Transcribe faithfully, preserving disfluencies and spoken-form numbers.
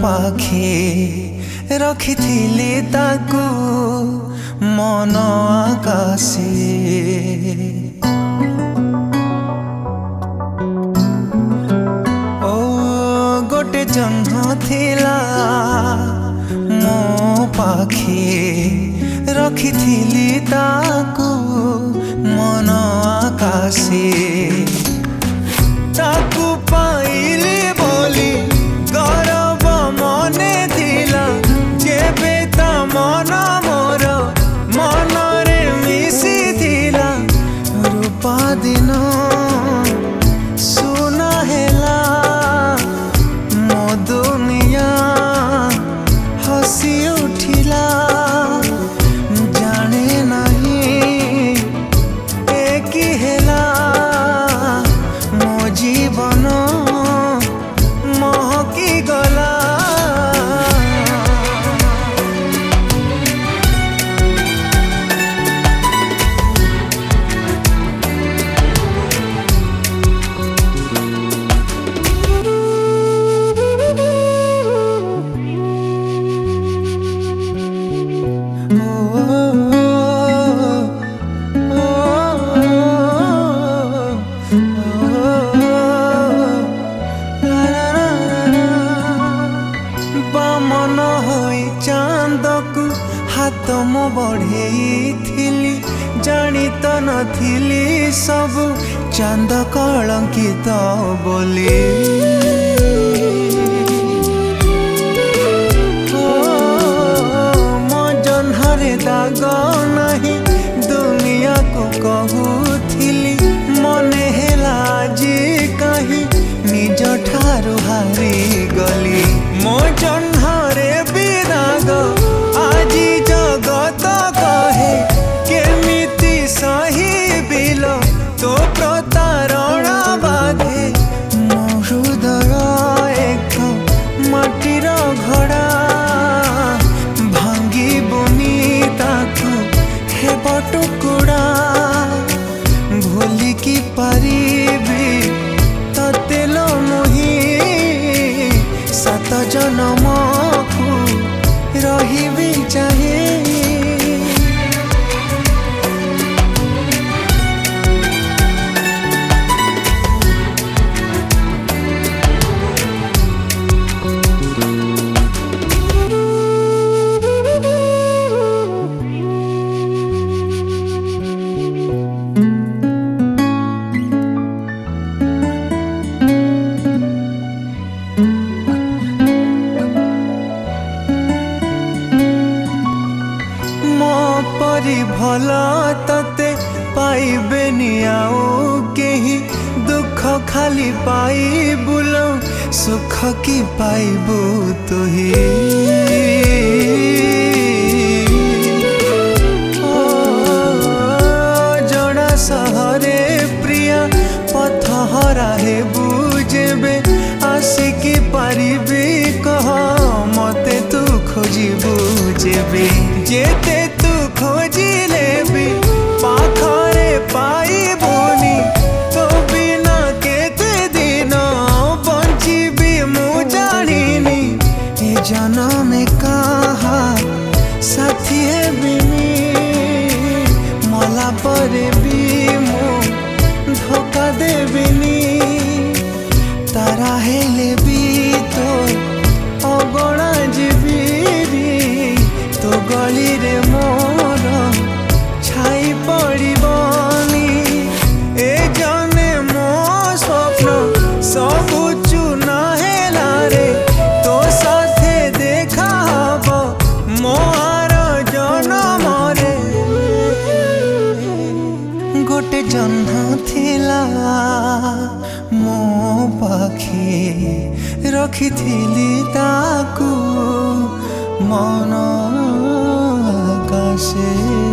पाखे रखिथिली ताकू मन आकाशे ओ गोटे जह्न थिला मो पाखे रखिथिली ताकू मन आकाशे ताकू पाइली बोली गौरव मने थिला जेबे ता मन मोर मन रे मिसी थिला रूपा दिन सुना हेला मो दुनिया हसी उठिला जाने नहीं एक हेला मो जीवन महकी गला मन होई चांदकू हाथ मो बढ़ेई थिली जानी तो नथिली सब चांद कलंकित बोली मो जन्हरे दाग नहीं दुनिया को कहूथिली मने हेला जी कहीं निज ठारू हारी गली मो जन्हरे बिदाग आजी जगत कहे केमिति सही बिल तो प्रतारणा बाधे मो हृदय एक माटीर घड़ा भांगी बुनी ताकू हेब टुकुड़ा भूली की पारिबी ततेल मुही सात जन्म को रही चाहे परी भला तते पाइबेनी आउ केही दुख खाली पाई बुलो सुख की पाइबू तुही जड़ा सहरे प्रिया पथ हरा हे बुझेबे आसिकी पारिबी कह मते तू खोजी बुझेबे जेते तू खोजिले भी पाखरे पाइबुनी तो बिना केते दिन बंचिबी मु जानिनी ए जन्म कहा साथी हेबिनी मला परे भी मु धोखा देबिनी तारा हेले भी तो अगणा जीवी तो गली रे मोर छाई पड़बनी ए जने मो स्वप्न सबु चुना हेला रे तो साथे देखा हब मोर जन्म रे गोटे जह्न थिला मो पाखे रखिथिली ताकू मन आकाशे।